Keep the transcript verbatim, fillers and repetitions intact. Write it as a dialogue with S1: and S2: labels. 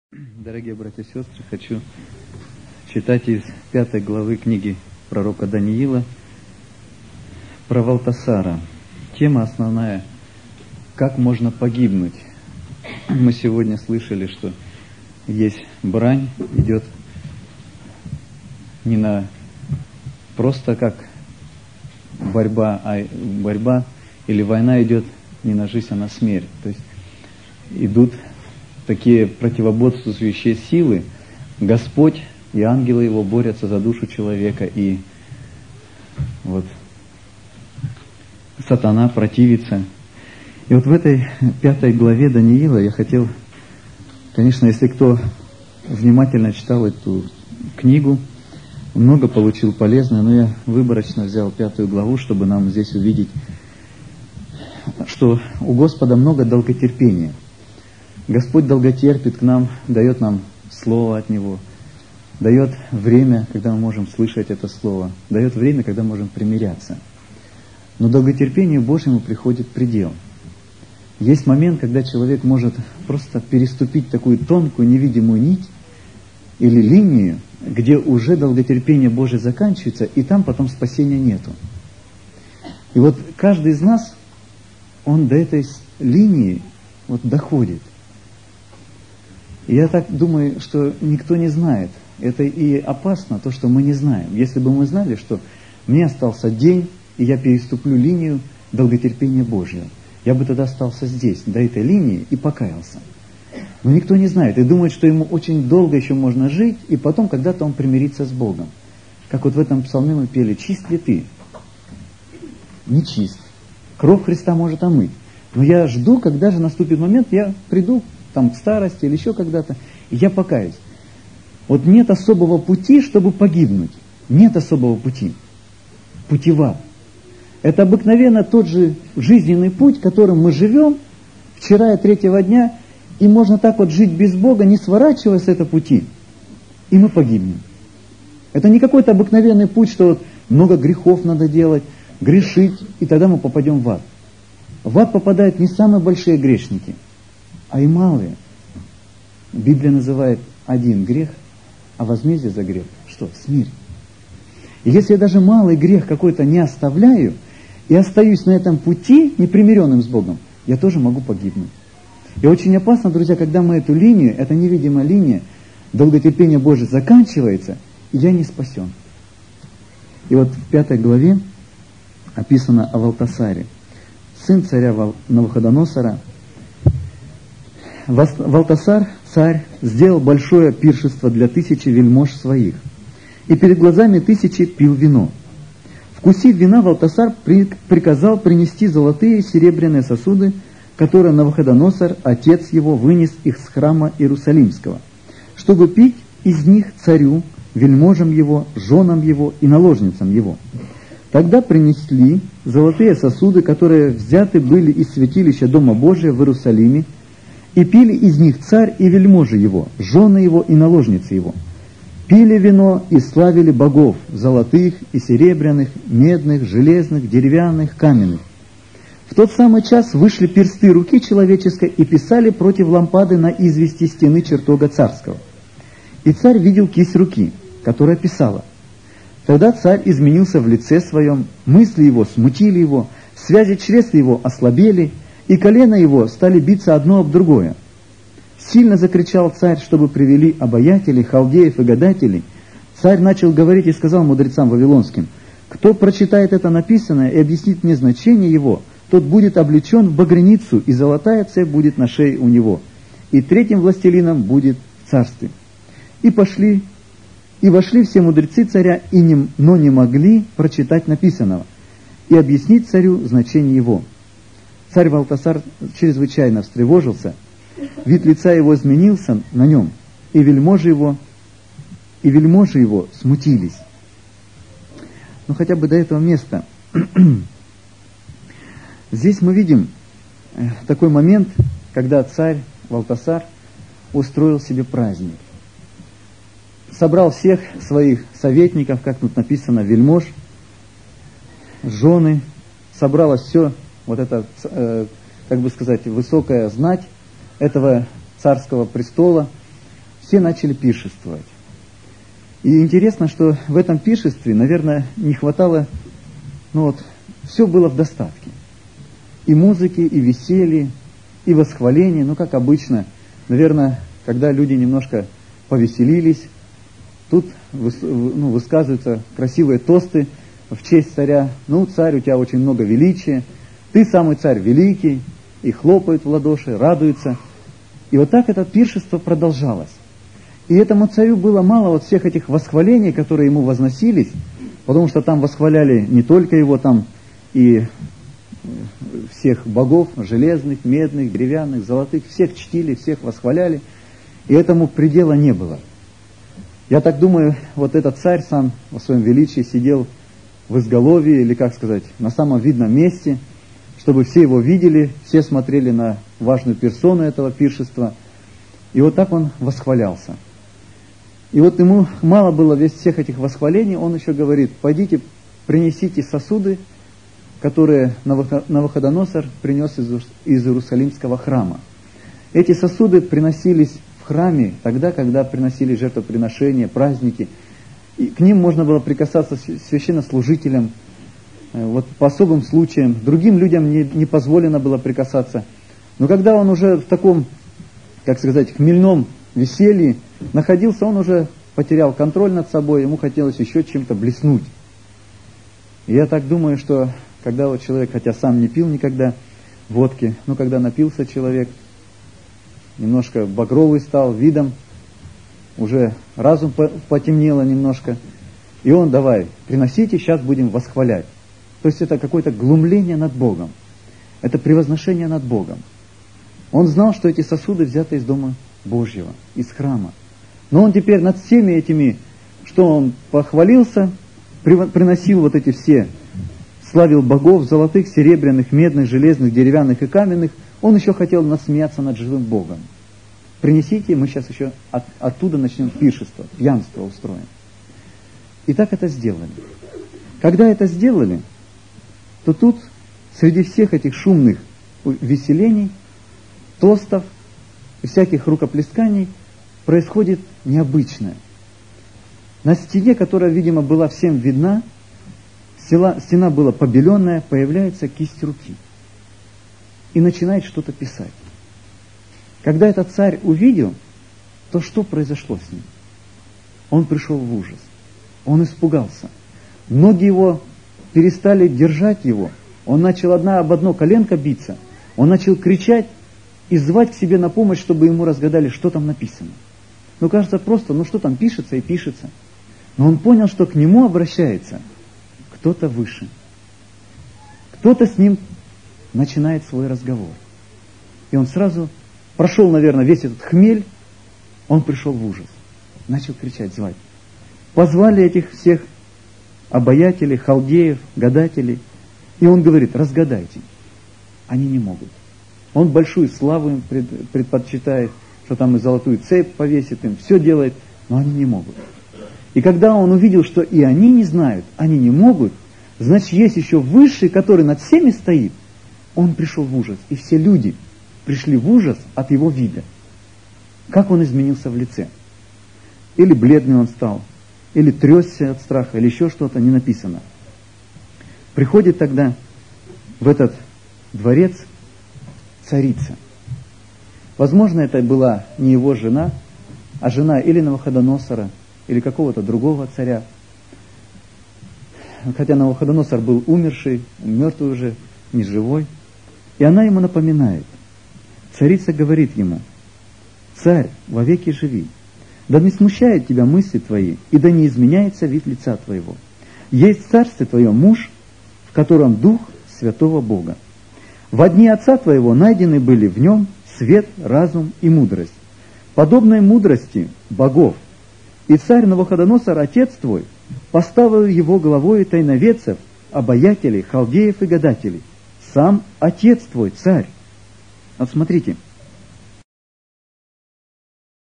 S1: Дорогие братья и сестры, хочу читать из пятой главы книги пророка Даниила про Валтасара. Тема основная – как можно погибнуть. Мы сегодня слышали, что есть брань, идет не на просто как борьба, а борьба или война идет не на жизнь, а на смерть. То есть идут такие противоборствующие силы. Господь и ангелы его борются за душу человека, и вот сатана противится. И вот в этой пятой главе Даниила я хотел, конечно, если кто внимательно читал эту книгу, много получил полезного, но я выборочно взял пятую главу, чтобы нам здесь увидеть, что у Господа много долготерпения. Господь долготерпит к нам, дает нам Слово от Него, дает время, когда мы можем слышать это Слово, дает время, когда можем примиряться. Но долготерпению Божьему приходит предел. Есть момент, когда человек может просто переступить такую тонкую невидимую нить или линию, где уже долготерпение Божие заканчивается, и там потом спасения нету. И вот каждый из нас, он до этой линии вот доходит. Я так думаю, что никто не знает. Это и опасно, то, что мы не знаем. Если бы мы знали, что мне остался день, и я переступлю линию долготерпения Божьего, я бы тогда остался здесь, до этой линии, и покаялся. Но никто не знает и думает, что ему очень долго еще можно жить, и потом когда-то он примирится с Богом. Как вот в этом псалме мы пели: «Чист ли ты?» Не чист. Кровь Христа может омыть. Но я жду, когда же наступит момент, я приду там в старости или еще когда-то, и я покаюсь. Вот нет особого пути, чтобы погибнуть. Нет особого пути. Пути в ад. Это обыкновенно тот же жизненный путь, которым мы живем вчера и третьего дня, и можно так вот жить без Бога, не сворачивая с этого пути, и мы погибнем. Это не какой-то обыкновенный путь, что вот много грехов надо делать, грешить, и тогда мы попадем в ад. В ад попадают не самые большие грешники, а и малые. Библия называет один грех, а возмездие за грех – что? Смерть. И если я даже малый грех какой-то не оставляю, и остаюсь на этом пути, непримиренным с Богом, я тоже могу погибнуть. И очень опасно, друзья, когда мы эту линию, эта невидимая линия, долготерпения Божие заканчивается, и я не спасен. И вот в пятой главе описано о Валтасаре. Сын царя Навуходоносора. Валтасар, царь, сделал большое пиршество для тысячи вельмож своих, и перед глазами тысячи пил вино. Вкусив вина, Валтасар приказал принести золотые и серебряные сосуды, которые Навуходоносор, отец его, вынес их с храма Иерусалимского, чтобы пить из них царю, вельможам его, женам его и наложницам его. Тогда принесли золотые сосуды, которые взяты были из святилища Дома Божия в Иерусалиме, и пили из них царь и вельможи его, жены его и наложницы его. Пили вино и славили богов, золотых и серебряных, медных, железных, деревянных, каменных. В тот самый час вышли персты руки человеческой и писали против лампады на извести стены чертога царского. И царь видел кисть руки, которая писала. Тогда царь изменился в лице своем, мысли его смутили его, связи чресл его ослабели, и колено его стали биться одно об другое. Сильно закричал царь, чтобы привели обаятелей, халдеев и гадателей. Царь начал говорить и сказал мудрецам вавилонским: «Кто прочитает это написанное и объяснит мне значение его, тот будет облечен в багряницу, и золотая цепь будет на шее у него, и третьим властелином будет в царстве». И пошли, и вошли все мудрецы царя, и не, но не могли прочитать написанного и объяснить царю значение его. Царь Валтасар чрезвычайно встревожился, вид лица его изменился на нем, и вельможи его, и вельможи его смутились. Но хотя бы до этого места. Здесь мы видим такой момент, когда царь Валтасар устроил себе праздник. Собрал всех своих советников, как тут написано, вельмож, жены, собралось все, вот это, э, как бы сказать, высокая знать этого царского престола, все начали пиршествовать. И интересно, что в этом пиршестве, наверное, не хватало, ну вот, все было в достатке. И музыки, и веселье, и восхваление, ну как обычно. Наверное, когда люди немножко повеселились, тут ну, высказываются красивые тосты в честь царя. Ну, царь, у тебя очень много величия, ты самый царь великий, и хлопают в ладоши, радуются. И вот так это пиршество продолжалось. И этому царю было мало вот всех этих восхвалений, которые ему возносились, потому что там восхваляли не только его, там и всех богов, железных, медных, деревянных, золотых, всех чтили, всех восхваляли, и этому предела не было. Я так думаю, вот этот царь сам во своем величии сидел в изголовье, или, как сказать, на самом видном месте, чтобы все его видели, все смотрели на важную персону этого пиршества, и вот так он восхвалялся. И вот ему мало было весь всех этих восхвалений, он еще говорит: пойдите, принесите сосуды, которые Навуходоносор принес из, из Иерусалимского храма. Эти сосуды приносились в храме тогда, когда приносили жертвоприношения, праздники. И к ним можно было прикасаться священнослужителям, вот по особым случаям. Другим людям не, не позволено было прикасаться. Но когда он уже в таком, как сказать, хмельном веселье находился, он уже потерял контроль над собой, ему хотелось еще чем-то блеснуть. И я так думаю, что когда вот человек, хотя сам не пил никогда водки, но когда напился человек, немножко багровый стал видом, уже разум потемнело немножко, и он: давай, приносите, сейчас будем восхвалять. То есть это какое-то глумление над Богом, это превозношение над Богом. Он знал, что эти сосуды взяты из Дома Божьего, из храма. Но он теперь над всеми этими, что он похвалился, приносил вот эти все, славил богов золотых, серебряных, медных, железных, деревянных и каменных, он еще хотел насмеяться над живым Богом. Принесите, мы сейчас еще от, оттуда начнем пиршество, пьянство устроим. И так это сделали. Когда это сделали, то тут среди всех этих шумных веселений, тостов и всяких рукоплесканий происходит необычное. На стене, которая, видимо, была всем видна, стена была побеленная, появляется кисть руки и начинает что-то писать. Когда этот царь увидел, то что произошло с ним? Он пришел в ужас, он испугался. Ноги его перестали держать его, он начал одна об одно коленко биться, он начал кричать и звать к себе на помощь, чтобы ему разгадали, что там написано. Ну, кажется, просто, ну что там пишется и пишется. Но он понял, что к нему обращается кто-то выше. Кто-то с ним начинает свой разговор. И он сразу прошел, наверное, весь этот хмель, он пришел в ужас. Начал кричать, звать. Позвали этих всех обаятелей, халдеев, гадателей. И он говорит: разгадайте. Они не могут. Он большую славу им предпочитает, что там и золотую цепь повесит им, все делает, но они не могут. И когда он увидел, что и они не знают, они не могут, значит, есть еще высший, который над всеми стоит, он пришел в ужас. И все люди пришли в ужас от его вида. Как он изменился в лице. Или бледный он стал, или тресся от страха, или еще что-то, не написано. Приходит тогда в этот дворец царица. Возможно, это была не его жена, а жена или Навуходоносора, или какого-то другого царя. Хотя Навуходоносор был умерший, мертвый уже, не живой. И она ему напоминает. Царица говорит ему: «Царь, вовеки живи, да не смущает тебя мысли твои, и да не изменяется вид лица твоего. Есть в царстве твоем муж, в котором дух святого Бога. Во дни отца твоего найдены были в нем свет, разум и мудрость, подобной мудрости богов. И царь Навуходоносор, отец твой, поставил его главой тайноведцев, обаятелей, халдеев и гадателей. Сам отец твой, царь». Вот смотрите,